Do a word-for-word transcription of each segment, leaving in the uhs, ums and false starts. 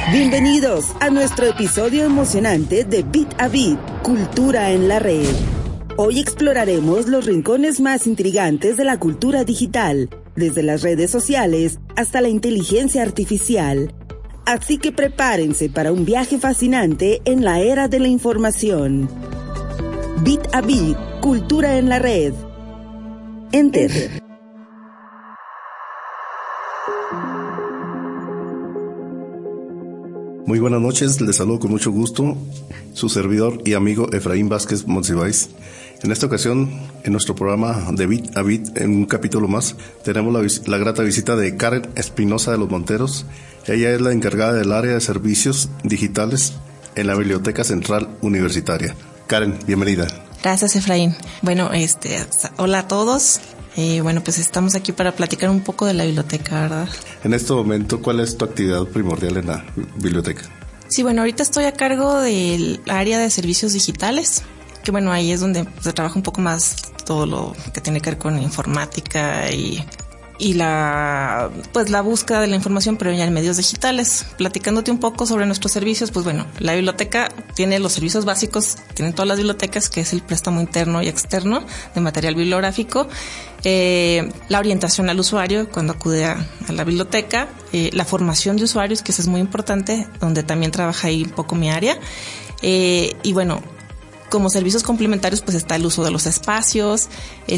Bienvenidos a nuestro episodio emocionante de Bit a Bit, Cultura en la Red. Hoy exploraremos los rincones más intrigantes de la cultura digital, desde las redes sociales hasta la inteligencia artificial. Así que prepárense para un viaje fascinante en la era de la información. Bit a Bit, Cultura en la Red. Enter. Enter. Muy buenas noches, les saludo con mucho gusto su servidor y amigo Efraín Vázquez Monsiváis. En esta ocasión, en nuestro programa de Bit a Bit, en un capítulo más, tenemos la, vis- la grata visita de Karen Espinosa de los Monteros. Ella es la encargada del área de servicios digitales en la Biblioteca Central Universitaria. Karen, bienvenida. Gracias, Efraín. Bueno, este, hola a todos. Y eh, bueno, pues estamos aquí para platicar un poco de la biblioteca, ¿verdad? En este momento, ¿cuál es tu actividad primordial en la biblioteca? Sí, bueno, ahorita estoy a cargo del área de servicios digitales, que bueno, ahí es donde se trabaja un poco más todo lo que tiene que ver con informática y, y la, pues la búsqueda de la información, pero ya en medios digitales. Platicándote un poco sobre nuestros servicios, pues bueno, la biblioteca tiene los servicios básicos, tienen todas las bibliotecas, que es el préstamo interno y externo de material bibliográfico, eh, la orientación al usuario cuando acude a, a la biblioteca, eh, la formación de usuarios, que eso es muy importante, donde también trabaja ahí un poco mi área, eh, y bueno, como servicios complementarios, pues está el uso de los espacios,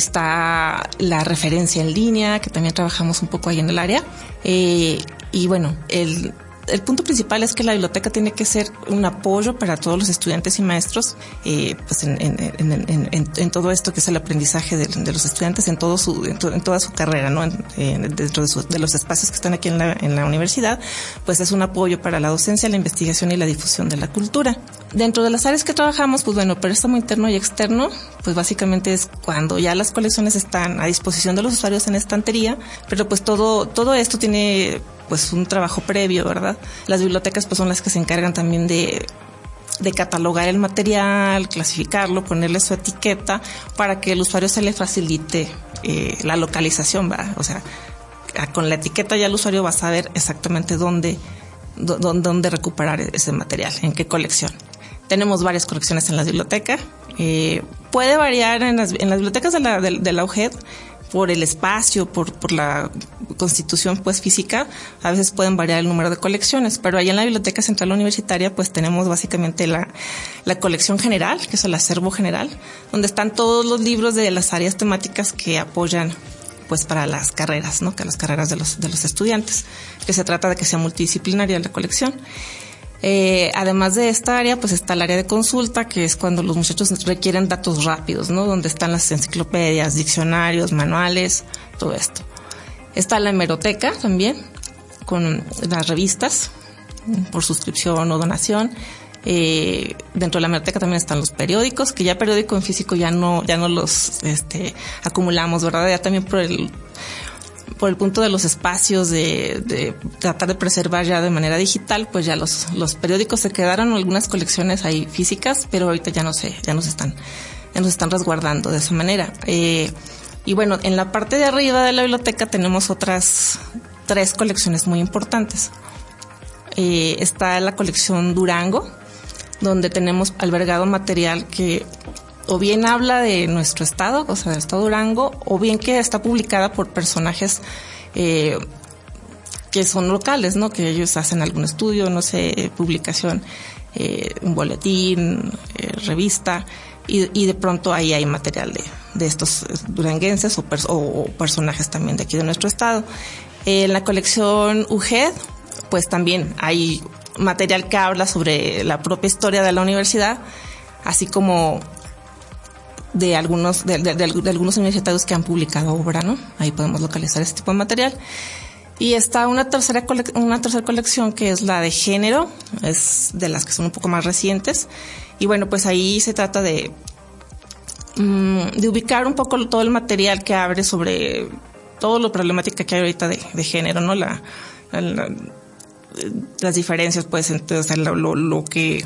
está la referencia en línea, que también trabajamos un poco ahí en el área. Eh, y bueno, el, el punto principal es que la biblioteca tiene que ser un apoyo para todos los estudiantes y maestros, eh, pues en, en, en, en, en, en todo esto que es el aprendizaje de, de los estudiantes en todo su, en, to, en toda su carrera, ¿no? En, en, dentro de, su, de los espacios que están aquí en la, en la universidad, pues es un apoyo para la docencia, la investigación y la difusión de la cultura. Dentro de las áreas que trabajamos, pues bueno, préstamo interno y externo, pues básicamente es cuando ya las colecciones están a disposición de los usuarios en estantería, pero pues todo, todo esto tiene pues un trabajo previo, ¿verdad? Las bibliotecas pues son las que se encargan también de, de catalogar el material, clasificarlo, ponerle su etiqueta para que el usuario se le facilite eh, la localización, ¿verdad? O sea, con la etiqueta ya el usuario va a saber exactamente dónde, dónde, dónde recuperar ese material, en qué colección. Tenemos varias colecciones en la biblioteca. Eh, puede variar en las, en las bibliotecas de la, de, de la U G E D por el espacio, por, por la constitución pues física. A veces pueden variar el número de colecciones, pero allá en la Biblioteca Central Universitaria pues tenemos básicamente la, la colección general, que es el acervo general, donde están todos los libros de las áreas temáticas que apoyan pues para las carreras, ¿no? Que las carreras de los, de los estudiantes, que se trata de que sea multidisciplinaria la colección. Eh, además de esta área, pues está el área de consulta, que es cuando los muchachos requieren datos rápidos, ¿no? Donde están las enciclopedias, diccionarios, manuales, todo esto. Está la hemeroteca también, con las revistas, por suscripción o donación. Eh, dentro de la hemeroteca también están los periódicos, que ya periódico en físico ya no, ya no los, este, acumulamos, ¿verdad? Ya también por el, por el punto de los espacios de, de tratar de preservar ya de manera digital, pues ya los, los periódicos se quedaron, algunas colecciones ahí físicas, pero ahorita ya no sé, ya nos están, ya nos están resguardando de esa manera. Eh, y bueno, en la parte de arriba de la biblioteca tenemos otras tres colecciones muy importantes. Eh, está la colección Durango, donde tenemos albergado material que o bien habla de nuestro estado, o sea, del estado de Durango, o bien que está publicada por personajes eh, que son locales, ¿no? Que ellos hacen algún estudio, no sé, publicación, eh, un boletín, eh, revista, y, y de pronto ahí hay material de, de estos duranguenses o, pers- o, o personajes también de aquí de nuestro estado. Eh, en la colección U G E D, pues también hay material que habla sobre la propia historia de la universidad, así como de algunos de, de, de, de algunos universitarios que han publicado obra, ¿no? Ahí podemos localizar este tipo de material. Y está una tercera cole, una tercera colección que es la de género, es de las que son un poco más recientes. Y bueno, pues ahí se trata de um, de ubicar un poco todo el material que abre sobre todo lo problemática que hay ahorita de, de género, ¿no? La, la, la las diferencias, pues, entre, o sea, lo, lo, lo que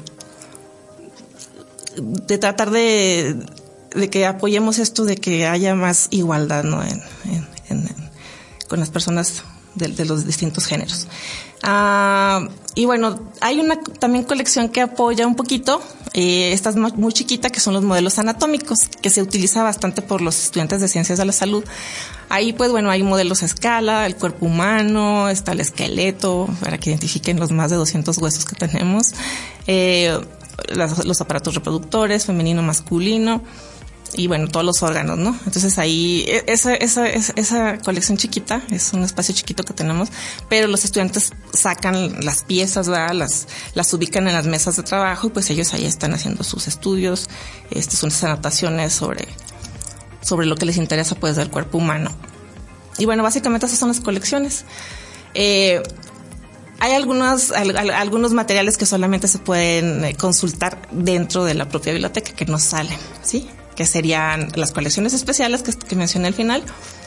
de tratar de de que apoyemos esto de que haya más igualdad, ¿no? En, en, en, con las personas de, de los distintos géneros. Ah, y bueno, hay una también colección que apoya un poquito, eh, esta es muy chiquita, que son los modelos anatómicos, que se utiliza bastante por los estudiantes de ciencias de la salud. Ahí pues bueno, hay modelos a escala, el cuerpo humano, está el esqueleto, para que identifiquen los más de doscientos huesos que tenemos, eh, los, los aparatos reproductores, femenino, masculino, y bueno, todos los órganos, ¿no? Entonces ahí, esa, esa, esa, esa colección chiquita, es un espacio chiquito que tenemos, pero los estudiantes sacan las piezas, ¿verdad? Las, las ubican en las mesas de trabajo y pues ellos ahí están haciendo sus estudios, este, sus anotaciones sobre, sobre lo que les interesa pues del cuerpo humano. Y bueno, básicamente esas son las colecciones. Eh, Hay algunos, al, algunos materiales que solamente se pueden eh, consultar dentro de la propia biblioteca, que no salen, ¿sí? Que serían las colecciones especiales que, que mencioné al final,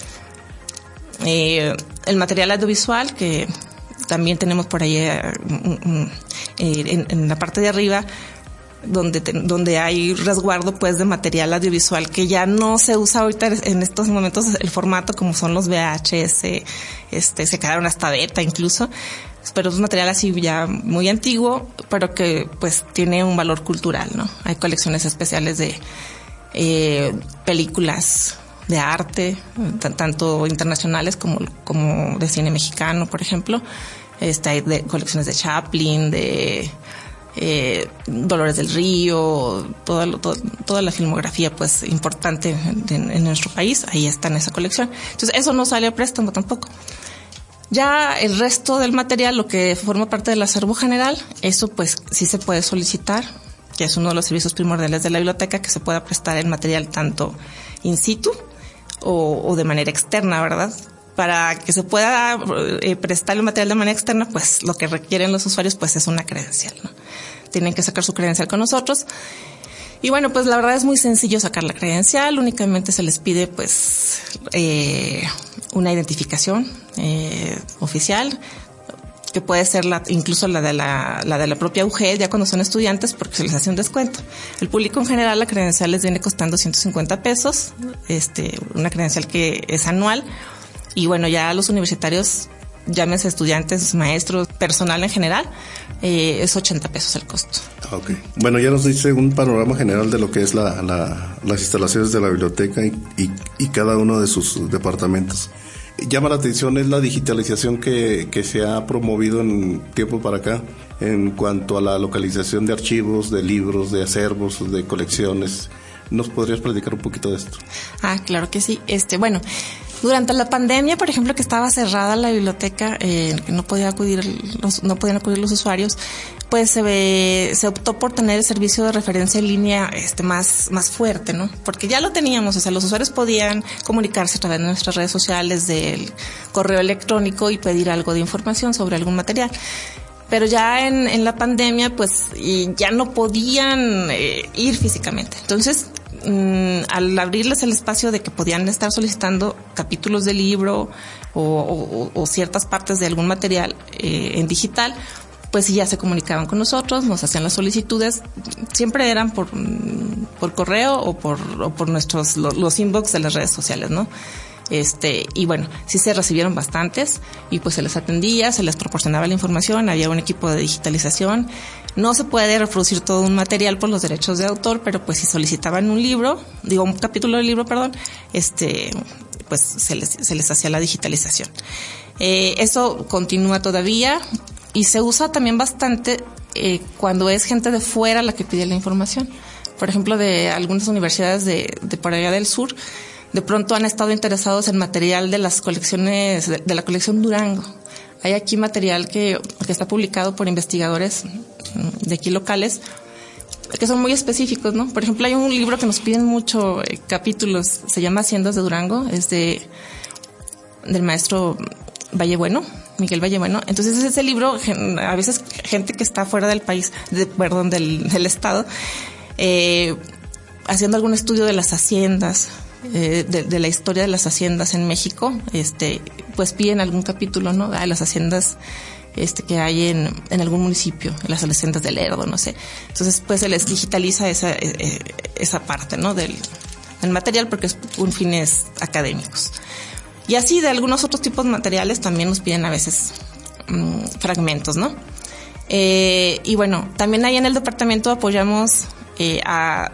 eh, el material audiovisual, que también tenemos por ahí eh, eh, en, en la parte de arriba, donde te, donde hay resguardo pues de material audiovisual que ya no se usa ahorita en estos momentos el formato, como son los V H S, este se quedaron hasta beta incluso, pero es un material así ya muy antiguo, pero que pues tiene un valor cultural, ¿no? Hay colecciones especiales de eh, películas de arte, t- tanto internacionales como, como de cine mexicano, por ejemplo. Este, hay de, colecciones de Chaplin, de eh, Dolores del Río, toda, todo, toda la filmografía pues importante en, en nuestro país, ahí está en esa colección. Entonces eso no sale a préstamo tampoco. Ya el resto del material, lo que forma parte del acervo general, eso pues sí se puede solicitar, que es uno de los servicios primordiales de la biblioteca, que se pueda prestar el material tanto in situ o, o de manera externa, ¿verdad? Para que se pueda eh, prestar el material de manera externa, pues lo que requieren los usuarios pues es una credencial, ¿no? Tienen que sacar su credencial con nosotros. Y bueno, pues la verdad es muy sencillo sacar la credencial, únicamente se les pide pues eh, una identificación eh, oficial, que puede ser la, incluso la de la, la de la propia U G E, ya cuando son estudiantes, porque se les hace un descuento. El público en general, la credencial les viene costando ciento cincuenta pesos, este, una credencial que es anual. Y bueno, ya los universitarios, llámense estudiantes, maestros, personal en general, eh, es ochenta pesos el costo. Okay. Bueno, ya nos dice un panorama general de lo que es la, la, las instalaciones de la biblioteca y, y, y cada uno de sus departamentos. Llama la atención es la digitalización que, que se ha promovido en tiempo para acá en cuanto a la localización de archivos, de libros, de acervos, de colecciones. ¿Nos podrías platicar un poquito de esto? Ah, claro que sí. Este, bueno, durante la pandemia, por ejemplo, que estaba cerrada la biblioteca, eh, que no podía acudir los, no podían acudir los usuarios, pues se ve, se optó por tener el servicio de referencia en línea este más más fuerte, ¿no? Porque ya lo teníamos, o sea, los usuarios podían comunicarse a través de nuestras redes sociales, del correo electrónico y pedir algo de información sobre algún material. Pero ya en, en la pandemia, pues, y ya no podían eh, ir físicamente. Entonces, mmm, al abrirles el espacio de que podían estar solicitando capítulos del libro o, o, o ciertas partes de algún material eh, en digital, pues ya se comunicaban con nosotros, nos hacían las solicitudes, siempre eran por, por correo o por, o por nuestros, los, los inbox de las redes sociales, ¿no? Este, y bueno, sí se recibieron bastantes y pues se les atendía, se les proporcionaba la información, había un equipo de digitalización. No se puede reproducir todo un material por los derechos de autor, pero pues si solicitaban un libro, digo un capítulo del libro, perdón, este, pues se les, se les hacía la digitalización. Eh, eso continúa todavía y se usa también bastante eh, cuando es gente de fuera la que pide la información. Por ejemplo, de algunas universidades de, de por allá del sur, de pronto han estado interesados en material de las colecciones, de, de la colección Durango. Hay aquí material que, que está publicado por investigadores de aquí locales, que son muy específicos, ¿no? Por ejemplo, hay un libro que nos piden mucho eh, capítulos, se llama Haciendas de Durango, es de, del maestro Vallebueno, Miguel Vallebueno. Entonces ese libro, a veces gente que está fuera del país, de, perdón, del, del estado, eh, haciendo algún estudio de las haciendas, Eh, de, de la historia de las haciendas en México, este, pues piden algún capítulo, ¿no? De las haciendas, este, que hay en, en algún municipio, las haciendas del Lerdo, no sé. Entonces, pues se les digitaliza esa, eh, esa parte, ¿no? Del, del material porque es con fines académicos. Y así de algunos otros tipos de materiales también nos piden a veces mmm, fragmentos, ¿no? Eh, y bueno, también ahí en el departamento apoyamos eh, a,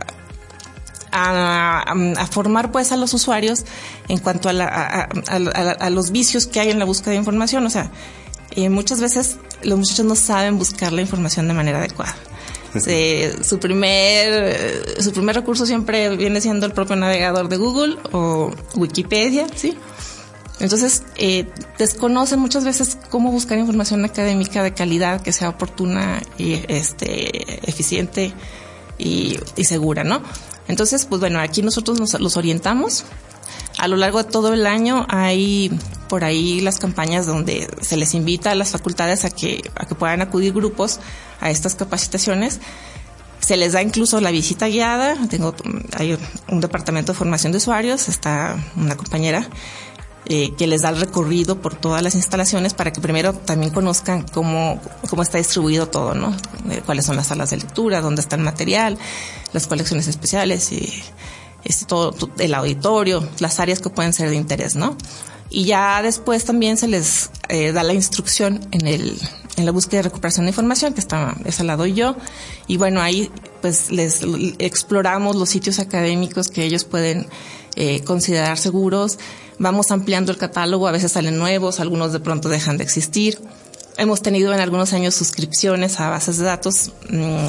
a, a formar pues a los usuarios en cuanto a, la, a, a, a, a los vicios que hay en la búsqueda de información. O sea, eh, muchas veces los muchachos no saben buscar la información de manera adecuada. Se, su primer su primer recurso siempre viene siendo el propio navegador de Google o Wikipedia, ¿sí? Entonces, eh, desconocen muchas veces cómo buscar información académica de calidad que sea oportuna y este eficiente y, y segura, ¿no? Entonces, pues bueno, aquí nosotros nos, los orientamos. A lo largo de todo el año hay por ahí las campañas donde se les invita a las facultades a que, a que puedan acudir grupos a estas capacitaciones. Se les da incluso la visita guiada. Tengo, hay un departamento de formación de usuarios, está una compañera eh, que les da el recorrido por todas las instalaciones para que primero también conozcan cómo, cómo está distribuido todo, ¿no? Eh, cuáles son las salas de lectura, dónde está el material, las colecciones especiales y este, todo, todo el auditorio, las áreas que pueden ser de interés, ¿no? Y ya después también se les eh, da la instrucción en el en la búsqueda de recuperación de información, que está, esa la doy yo. Y bueno, ahí pues les exploramos los sitios académicos que ellos pueden eh, considerar seguros. Vamos ampliando el catálogo, a veces salen nuevos, algunos de pronto dejan de existir. Hemos tenido en algunos años suscripciones a bases de datos. Mmm,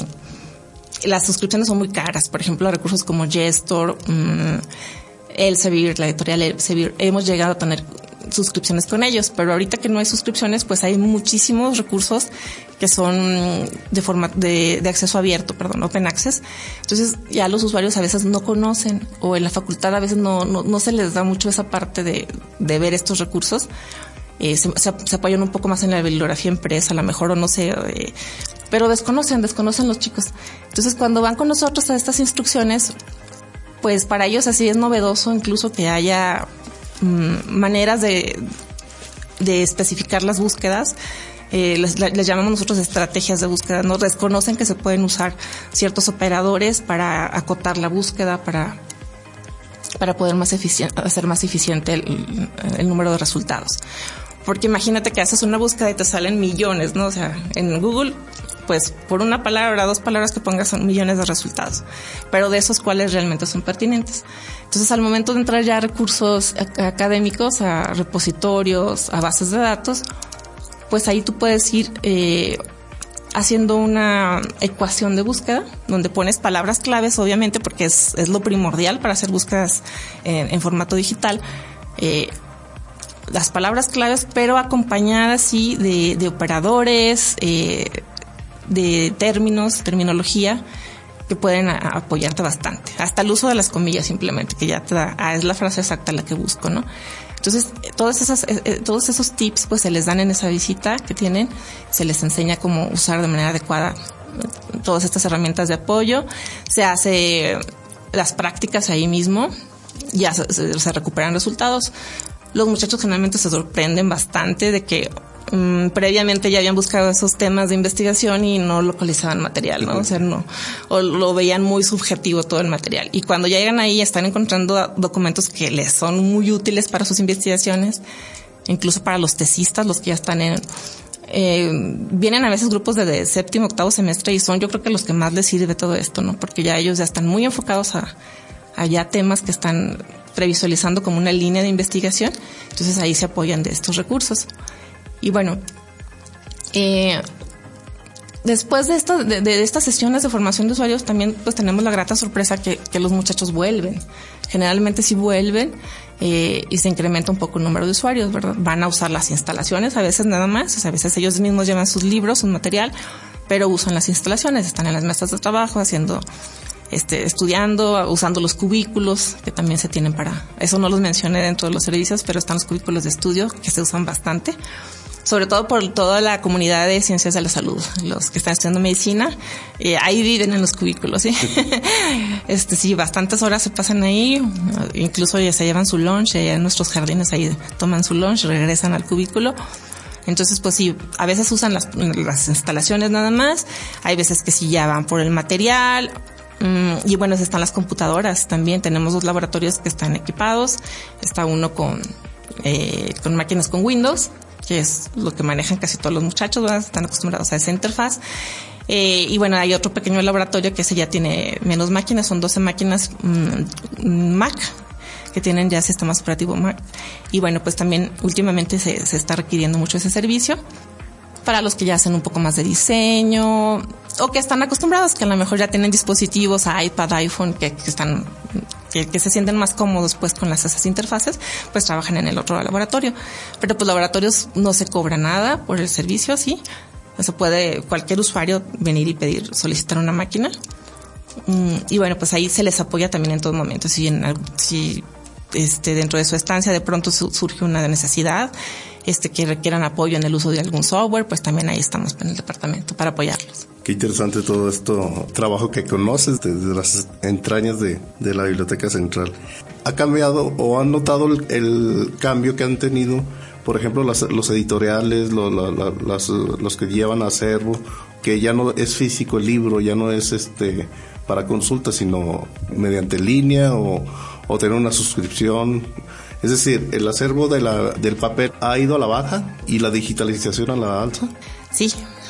las suscripciones son muy caras, por ejemplo, a recursos como Gestor, mmm, Elsevier, la editorial Elsevier, hemos llegado a tener suscripciones con ellos, pero ahorita que no hay suscripciones, pues hay muchísimos recursos que son de forma de, de acceso abierto, perdón, open access. Entonces ya los usuarios a veces no conocen, o en la facultad a veces no, no, no se les da mucho esa parte de, de ver estos recursos. Eh, se, se, se apoyan un poco más en la bibliografía impresa, a lo mejor, o no sé, eh, pero desconocen, desconocen los chicos. Entonces cuando van con nosotros a estas instrucciones, pues para ellos así es novedoso incluso que haya mmm, maneras de, de especificar las búsquedas. Eh, les, les llamamos nosotros estrategias de búsqueda. No desconocen que se pueden usar ciertos operadores para acotar la búsqueda, para, para poder más eficiente, hacer más eficiente el, el número de resultados. Porque imagínate que haces una búsqueda y te salen millones, ¿no? O sea, en Google, pues por una palabra, dos palabras que pongas son millones de resultados, pero de esos cuáles realmente son pertinentes. Entonces, al momento de entrar ya a recursos académicos, a repositorios, a bases de datos, pues ahí tú puedes ir eh, haciendo una ecuación de búsqueda, donde pones palabras claves, obviamente, porque es, es lo primordial para hacer búsquedas en, en formato digital. Eh, las palabras claves, pero acompañadas sí de, de operadores, eh, de términos, terminología que pueden a, apoyarte bastante. Hasta el uso de las comillas simplemente, que ya te da, ah, es la frase exacta la que busco, ¿no? Entonces, todas esas, eh, todos esos tips pues se les dan en esa visita que tienen, se les enseña cómo usar de manera adecuada todas estas herramientas de apoyo, se hace las prácticas ahí mismo, ya se, se, se recuperan resultados. Los muchachos generalmente se sorprenden bastante de que um, previamente ya habían buscado esos temas de investigación y no localizaban material, ¿no? O sea, no, o lo veían muy subjetivo todo el material. Y cuando ya llegan ahí están encontrando documentos que les son muy útiles para sus investigaciones, incluso para los tesistas, los que ya están en, eh, vienen a veces grupos de, de séptimo, octavo semestre y son yo creo que los que más les sirve todo esto, ¿no? Porque ya ellos ya están muy enfocados a, a ya temas que están previsualizando como una línea de investigación, entonces ahí se apoyan de estos recursos. Y bueno, eh, después de, esto, de, de estas sesiones de formación de usuarios también pues tenemos la grata sorpresa que, que los muchachos vuelven. Generalmente sí vuelven eh, y se incrementa un poco el número de usuarios, ¿verdad? Van a usar las instalaciones, a veces nada más, o sea, a veces ellos mismos llevan sus libros, su material, pero usan las instalaciones, están en las mesas de trabajo haciendo Este, estudiando, usando los cubículos que también se tienen para, eso no los mencioné dentro de los servicios, pero están los cubículos de estudio que se usan bastante, sobre todo por toda la comunidad de ciencias de la salud, los que están estudiando medicina, eh, ahí viven en los cubículos, ¿sí? este, sí, bastantes horas se pasan ahí, incluso ya se llevan su lunch, ya en nuestros jardines ahí toman su lunch, regresan al cubículo. Entonces, pues sí, a veces usan las, las instalaciones nada más, hay veces que sí ya van por el material. Y bueno, están las computadoras también. Tenemos dos laboratorios que están equipados. Está uno con eh, con máquinas con Windows, que es lo que manejan casi todos los muchachos, ¿verdad? Están acostumbrados a esa interfaz. Eh, y bueno, hay otro pequeño laboratorio que ese ya tiene menos máquinas, son doce máquinas mmm, Mac, que tienen ya sistemas operativos Mac. Y bueno, pues también últimamente se, se está requiriendo mucho ese servicio para los que ya hacen un poco más de diseño o que están acostumbrados, que a lo mejor ya tienen dispositivos, iPad, iPhone, que, que están, que, que se sienten más cómodos pues con las, esas interfaces, pues trabajan en el otro laboratorio. Pero pues laboratorios no se cobra nada por el servicio, ¿sí? O sea, puede cualquier usuario venir y pedir, solicitar una máquina. Y bueno, pues ahí se les apoya también en todo momento. Si, en, si este, dentro de su estancia de pronto surge una necesidad, este, que requieran apoyo en el uso de algún software, pues también ahí estamos en el departamento para apoyarlos. Qué interesante todo esto, trabajo que conoces desde las entrañas de, de la Biblioteca Central. ¿Ha cambiado o han notado el, el cambio que han tenido, por ejemplo, las, los editoriales, lo, la, la, las, los que llevan acervo, que ya no es físico el libro, ya no es este para consulta, sino mediante línea o, o tener una suscripción? Es decir, ¿el acervo de la, del papel ha ido a la baja y la digitalización a la alza? Sí,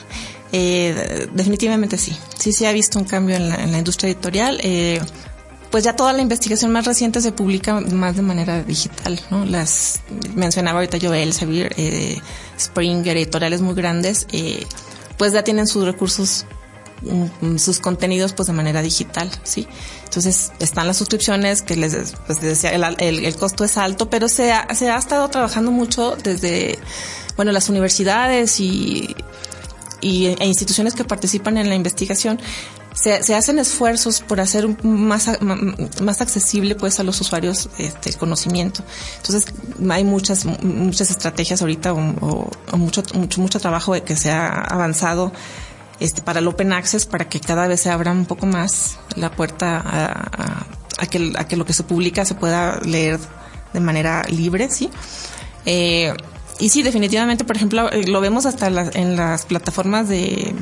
eh, definitivamente sí. Sí se ha visto un cambio en la, en la industria editorial. Eh, pues ya toda la investigación más reciente se publica más de manera digital, ¿no? Las mencionaba ahorita yo Elsevier, eh, Springer, editoriales muy grandes, eh, pues ya tienen sus recursos, sus contenidos pues de manera digital, ¿sí? Entonces están las suscripciones que les pues decía, el, el, el costo es alto, pero se ha, se ha estado trabajando mucho desde, bueno, las universidades y, y e instituciones que participan en la investigación. Se, se hacen esfuerzos por hacer más, más accesible pues a los usuarios este, el conocimiento. Entonces hay muchas, muchas estrategias ahorita o, o, o mucho, mucho, mucho trabajo que se ha avanzado este, para el Open Access, para que cada vez se abra un poco más la puerta a, a, a, que, a que lo que se publica se pueda leer de manera libre, ¿sí? Eh, y sí, definitivamente, por ejemplo, lo vemos hasta la, en las plataformas de,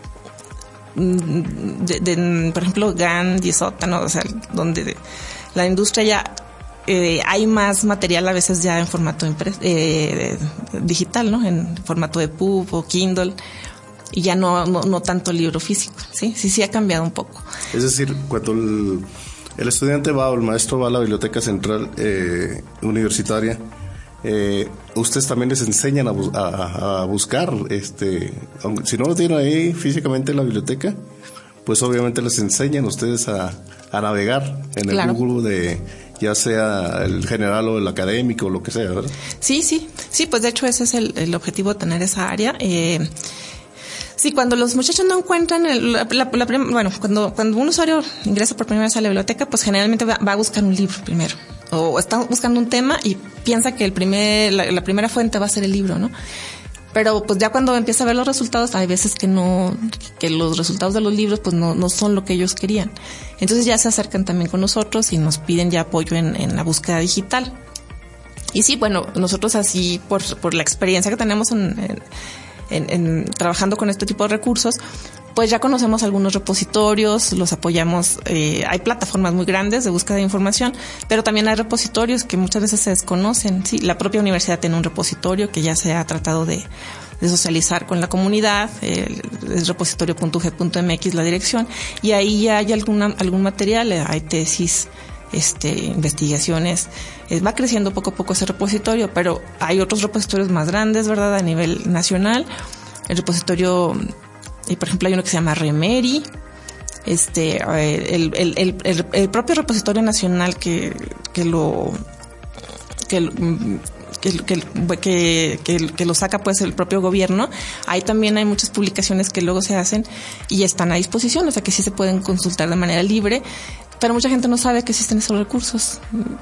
de, de por ejemplo, Gandhi, Sótano, o sea, donde de, la industria ya eh, hay más material a veces ya en formato impres, eh, digital, ¿no? En formato de P U B o Kindle. Y ya no, no, no tanto libro físico, ¿sí? Sí, sí ha cambiado un poco. Es decir, cuando el, el estudiante va o el maestro va a la Biblioteca Central eh, Universitaria, eh, ustedes también les enseñan a, a, a buscar, este, aunque, si no lo tienen ahí físicamente en la biblioteca, pues obviamente les enseñan ustedes a, a navegar en el claro. Google de, ya sea el general o el académico o lo que sea, ¿verdad? Sí, sí, sí, pues de hecho ese es el, el objetivo, tener esa área. Eh, Sí, cuando los muchachos no encuentran, el, la, la, la, bueno, cuando, cuando un usuario ingresa por primera vez a la biblioteca, pues generalmente va, va a buscar un libro primero. O está buscando un tema y piensa que el primer, la, la primera fuente va a ser el libro, ¿no? Pero pues ya cuando empieza a ver los resultados, hay veces que no, que los resultados de los libros pues no, no son lo que ellos querían. Entonces ya se acercan también con nosotros y nos piden ya apoyo en, en la búsqueda digital. Y sí, bueno, nosotros así, por, por la experiencia que tenemos en, en En, en trabajando con este tipo de recursos, pues ya conocemos algunos repositorios, los apoyamos, eh, hay plataformas muy grandes de búsqueda de información, pero también hay repositorios que muchas veces se desconocen, sí, la propia universidad tiene un repositorio que ya se ha tratado de, de socializar con la comunidad, eh, es repositorio punto u g punto m x la dirección, y ahí ya hay alguna, algún material, hay tesis, este, investigaciones, eh, va creciendo poco a poco ese repositorio, pero hay otros repositorios más grandes, ¿verdad? A nivel nacional, el repositorio, y por ejemplo hay uno que se llama Remeri, este, eh, el, el, el, el, el propio repositorio nacional que, que lo, que lo, Que, que, que, que lo saca pues el propio gobierno. Ahí también hay muchas publicaciones que luego se hacen y están a disposición, o sea que sí se pueden consultar de manera libre, pero mucha gente no sabe que existen esos recursos.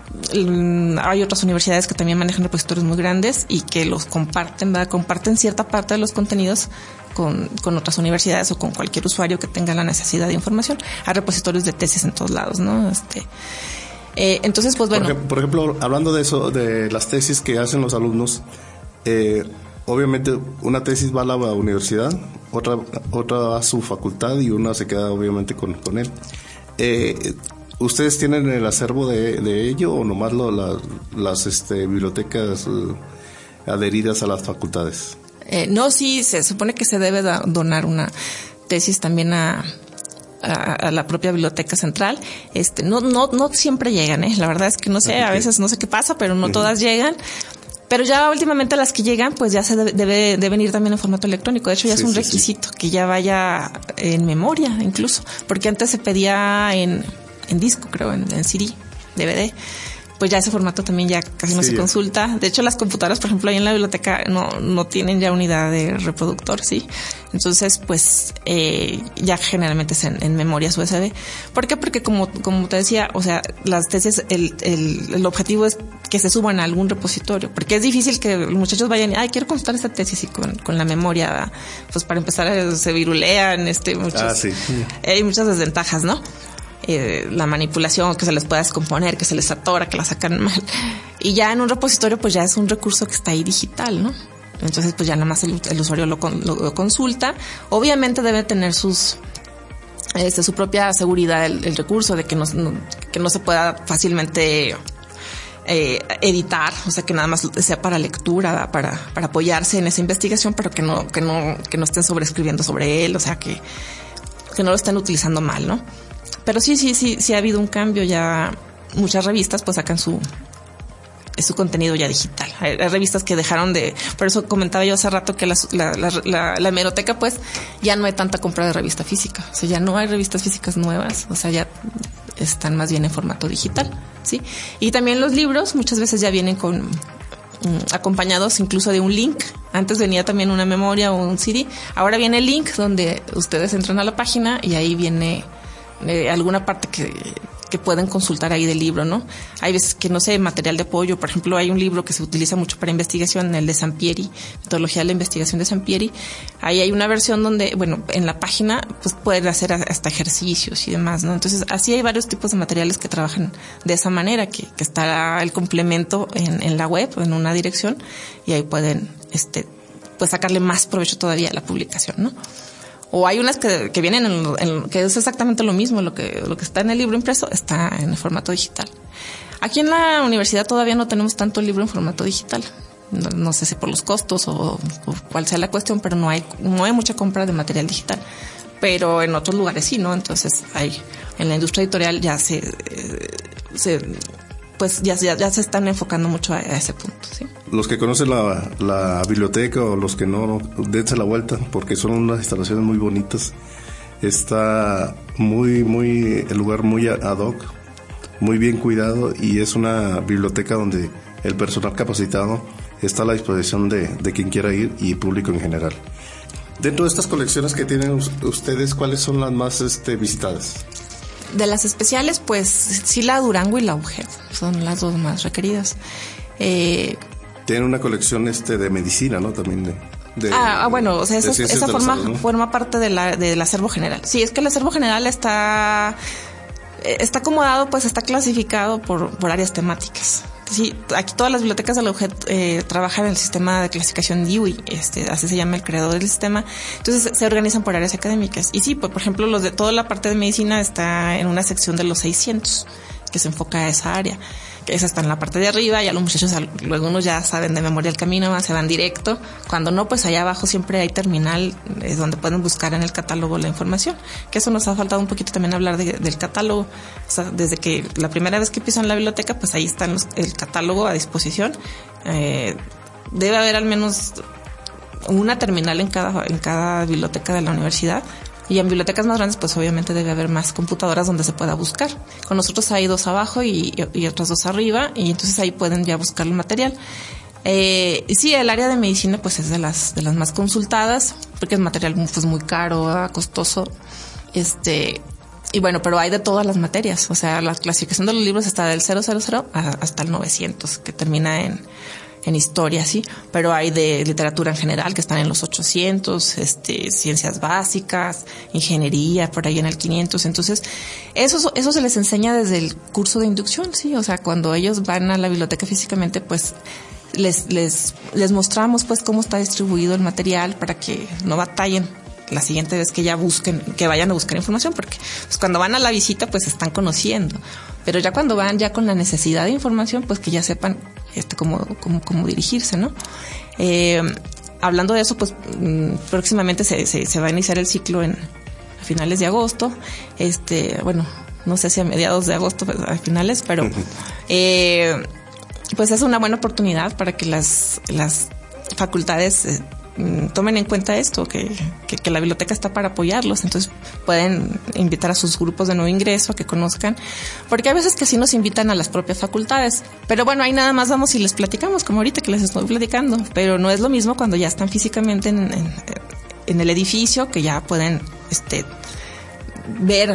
Hay otras universidades que también manejan repositorios muy grandes y que los comparten, ¿verdad? Comparten cierta parte de los contenidos con, con otras universidades o con cualquier usuario que tenga la necesidad de información. Hay repositorios de tesis en todos lados, ¿no? Este, Eh, entonces, pues bueno. Por, por ejemplo, hablando de eso, de las tesis que hacen los alumnos, eh, obviamente una tesis va a la universidad, otra otra va a su facultad y una se queda obviamente con, con él. Eh, ¿Ustedes tienen el acervo de, de ello o nomás lo, la, las este, bibliotecas uh, adheridas a las facultades? Eh, no, sí, se supone que se debe da, donar una tesis también a, a, a la propia biblioteca central. Este, no, no, no siempre llegan, ¿eh? La verdad es que no sé, okay. A veces no sé qué pasa, pero no uh-huh. todas llegan. Pero ya últimamente las que llegan, pues ya se debe, debe, deben ir también en formato electrónico. De hecho, ya sí, es un sí, requisito sí. que ya vaya en memoria, incluso. Porque antes se pedía en, en disco, creo, en, en C D, D V D. Pues ya ese formato también ya casi no sí, se ya. consulta. De hecho, las computadoras, por ejemplo, ahí en la biblioteca no, no tienen ya unidad de reproductor, ¿sí? Entonces, pues, eh, ya generalmente es en, en memorias U S B. ¿Por qué? Porque como, como te decía, o sea, las tesis, el, el, el objetivo es que se suban a algún repositorio. Porque es difícil que los muchachos vayan y, ay, quiero consultar esta tesis y con, con la memoria, pues para empezar se virulean, este, muchos, ah, sí. eh, hay muchas desventajas, ¿no? Eh, la manipulación, que se les pueda descomponer, que se les atora, que la sacan mal. Y ya en un repositorio pues ya es un recurso que está ahí digital, ¿no? Entonces pues ya nada más el, el usuario lo, lo, lo consulta. Obviamente debe tener sus este, su propia seguridad el, el recurso de que no, no, que no se pueda fácilmente eh, editar, o sea que nada más sea para lectura, para, para apoyarse en esa investigación, pero que no, que no, que no estén sobreescribiendo sobre él, o sea que, que no lo estén utilizando mal, ¿no? Pero sí, sí, sí, sí ha habido un cambio. Ya muchas revistas pues sacan su su contenido ya digital. Hay, hay revistas que dejaron de, por eso comentaba yo hace rato que la, la, la, la, la hemeroteca pues ya no hay tanta compra de revista física. O sea, ya no hay revistas físicas nuevas. O sea, ya están más bien en formato digital, ¿sí? Y también los libros muchas veces ya vienen con acompañados incluso de un link. Antes venía también una memoria o un C D. Ahora viene el link donde ustedes entran a la página y ahí viene Eh, alguna parte que, que pueden consultar ahí del libro, ¿no? Hay veces que, no sé, material de apoyo. Por ejemplo, hay un libro que se utiliza mucho para investigación, el de Sampieri, Metodología de la Investigación de Sampieri. Ahí hay una versión donde, bueno, en la página, pues pueden hacer hasta ejercicios y demás, ¿no? Entonces, así hay varios tipos de materiales que trabajan de esa manera, que, que está el complemento en, en la web, en una dirección, y ahí pueden, este, pues sacarle más provecho todavía a la publicación, ¿no? O hay unas que, que vienen en, en, que es exactamente lo mismo, lo que, lo que está en el libro impreso está en el formato digital. Aquí en la universidad todavía no tenemos tanto el libro en formato digital. No, no sé si por los costos o, o cuál sea la cuestión, pero no hay, no hay mucha compra de material digital. Pero en otros lugares sí, ¿no? Entonces hay, en la industria editorial ya se, eh, se pues ya, ya, ya se están enfocando mucho a, a ese punto, ¿sí? Los que conocen la, la biblioteca o los que no, dense la vuelta porque son unas instalaciones muy bonitas. Está muy, muy, el lugar muy ad hoc, muy bien cuidado, y es una biblioteca donde el personal capacitado está a la disposición de, de quien quiera ir y público en general. Dentro de estas colecciones que tienen ustedes, ¿cuáles son las más este, visitadas? De las especiales, pues sí, la Durango y la U G E P son las dos más requeridas. Eh, Tienen una colección este de medicina, ¿no? También de... de ah, bueno, o sea, esa, esa forma, salud, ¿no? forma parte de la, del acervo general. Sí, es que el acervo general está, está acomodado, pues está clasificado por, por áreas temáticas. Sí, aquí todas las bibliotecas de la U G E P eh, trabajan en el sistema de clasificación Dewey, este, así se llama el creador del sistema. Entonces se organizan por áreas académicas. Y sí, pues, por ejemplo, los de toda la parte de medicina está en una sección de los seiscientos, que se enfoca a esa área. Que esa está en la parte de arriba, ya los muchachos, algunos ya saben de memoria el camino, se van directo. Cuando no, pues allá abajo siempre hay terminal, es donde pueden buscar en el catálogo la información. Que eso nos ha faltado un poquito también hablar de, del catálogo. O sea, desde que la primera vez que pisan la biblioteca, pues ahí está el catálogo a disposición. Eh, debe haber al menos una terminal en cada, en cada biblioteca de la universidad. Y en bibliotecas más grandes, pues obviamente debe haber más computadoras donde se pueda buscar. Con nosotros hay dos abajo y, y otras dos arriba, y entonces ahí pueden ya buscar el material. Eh, y sí, el área de medicina pues es de las de las más consultadas, porque es material pues muy caro, costoso. Este, y bueno, pero hay de todas las materias. O sea, la clasificación de los libros está del cero cero cero hasta el novecientos, que termina en en historia, sí, pero hay de literatura en general que están en los ochocientos, este, ciencias básicas, ingeniería, por ahí en el quinientos. Entonces, eso, eso se les enseña desde el curso de inducción, sí, o sea, cuando ellos van a la biblioteca físicamente, pues, les, les, les mostramos, pues, cómo está distribuido el material para que no batallen la siguiente vez que ya busquen, que vayan a buscar información, porque pues, cuando van a la visita pues están conociendo, pero ya cuando van ya con la necesidad de información pues que ya sepan este cómo, cómo, cómo dirigirse, ¿no? Eh, hablando de eso, pues próximamente se, se, se va a iniciar el ciclo en a finales de agosto, este, bueno, no sé si a mediados de agosto, pues, a finales, pero eh, pues es una buena oportunidad para que las, las facultades eh, tomen en cuenta esto, que, que, que la biblioteca está para apoyarlos, entonces pueden invitar a sus grupos de nuevo ingreso a que conozcan, porque a veces que sí nos invitan a las propias facultades, pero bueno, ahí nada más vamos y les platicamos, como ahorita que les estoy platicando, pero no es lo mismo cuando ya están físicamente en, en, en el edificio, que ya pueden este ver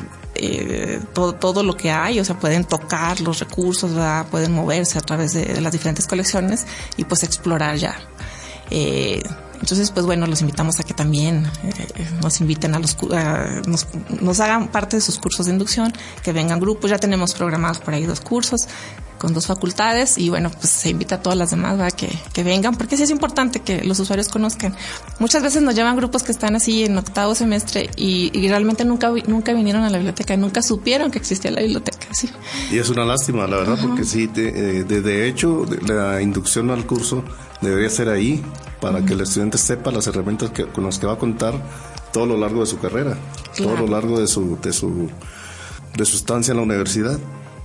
eh, todo, todo lo que hay, o sea, pueden tocar los recursos, ¿verdad? Pueden moverse a través de, de las diferentes colecciones y pues explorar ya. Eh, entonces, pues bueno, los invitamos a que también eh, nos inviten a los, uh, nos, nos hagan parte de sus cursos de inducción, que vengan grupos. Ya tenemos programados por ahí dos cursos con dos facultades y bueno, pues se invita a todas las demás, ¿verdad? Que, que vengan, porque sí es importante que los usuarios conozcan. Muchas veces nos llevan grupos que están así en octavo semestre y, y realmente nunca nunca vinieron a la biblioteca, nunca supieron que existía la biblioteca, sí. Y es una lástima, la verdad, uh-huh. porque sí, de, eh, de, de hecho, de la inducción al curso debería ser ahí para uh-huh. que el estudiante sepa las herramientas que, con las que va a contar todo lo largo de su carrera, claro. todo lo largo de su de su de su estancia en la universidad.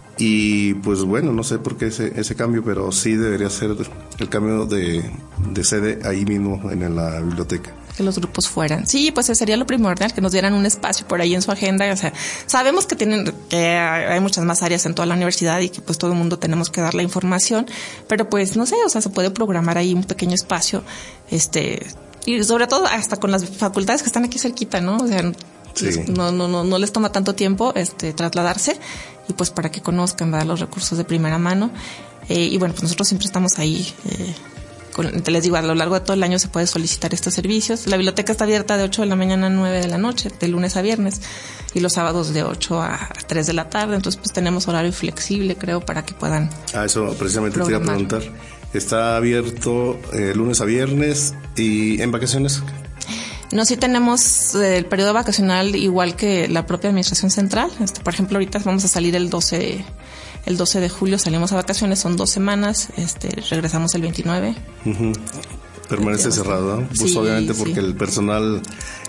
Y pues bueno, no sé por qué ese, ese cambio, pero sí debería ser el cambio de, de sede ahí mismo en la biblioteca. Que los grupos fueran. Sí, pues sería lo primordial, que nos dieran un espacio por ahí en su agenda. O sea, sabemos que tienen, que hay muchas más áreas en toda la universidad y que pues todo el mundo tenemos que dar la información, pero pues no sé, o sea, se puede programar ahí un pequeño espacio, este, y sobre todo hasta con las facultades que están aquí cerquita, ¿no? O sea, sí. no, no, no, no les toma tanto tiempo, este, trasladarse. Y pues para que conozcan, ¿verdad?, los recursos de primera mano. Eh, y bueno, pues nosotros siempre estamos ahí. Eh, con, te les digo, a lo largo de todo el año se puede solicitar estos servicios. La biblioteca está abierta de ocho de la mañana a nueve de la noche, de lunes a viernes. Y los sábados de ocho a tres de la tarde. Entonces pues tenemos horario flexible, creo, para que puedan Ah, eso precisamente programar. Te iba a preguntar. Está abierto eh, lunes a viernes y en vacaciones. No, sí tenemos el periodo vacacional igual que la propia administración central. Este, por ejemplo, ahorita vamos a salir el doce, el doce de julio, salimos a vacaciones, son dos semanas, este, regresamos el veintinueve. Uh-huh. Permanece cerrado, ¿no? Pues sí, obviamente porque sí. el personal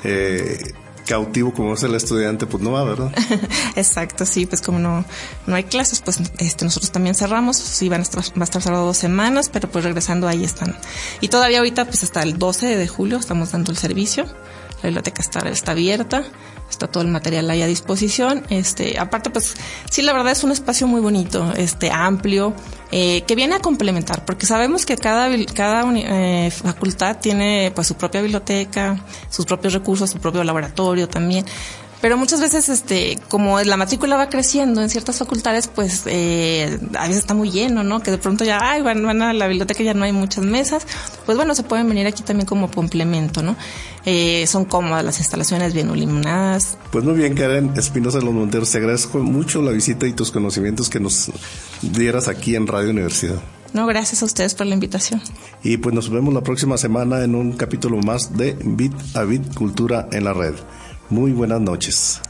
eh, cautivo como es el estudiante, pues no va, ¿verdad? Exacto, sí, pues como no no hay clases, pues este nosotros también cerramos, sí van a estar, va a estar cerrado dos semanas, pero pues regresando ahí están. Y todavía ahorita pues hasta el doce de julio estamos dando el servicio, la biblioteca está, está abierta, está todo el material ahí a disposición, este, aparte pues sí, la verdad es un espacio muy bonito, este, amplio, eh, que viene a complementar, porque sabemos que cada, cada eh, facultad tiene pues su propia biblioteca, sus propios recursos, su propio laboratorio también. Pero muchas veces, este, como la matrícula va creciendo en ciertas facultades, pues, eh, a veces está muy lleno, ¿no? Que de pronto ya, ay, van, van a la biblioteca y ya no hay muchas mesas. Pues bueno, se pueden venir aquí también como complemento, ¿no? Eh, son cómodas las instalaciones, bien iluminadas. Pues muy bien, Karen Espinosa de los Monteros, te agradezco mucho la visita y tus conocimientos que nos dieras aquí en Radio Universidad. No, gracias a ustedes por la invitación. Y pues nos vemos la próxima semana en un capítulo más de Bit a Bit, Cultura en la Red. Muy buenas noches.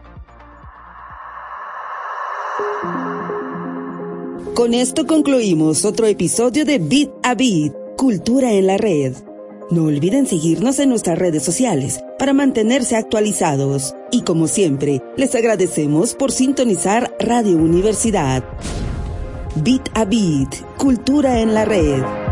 Con esto concluimos otro episodio de Bit a Bit, Cultura en la Red. No olviden seguirnos en nuestras redes sociales para mantenerse actualizados. Y como siempre, les agradecemos por sintonizar Radio Universidad. Bit a Bit, Cultura en la Red.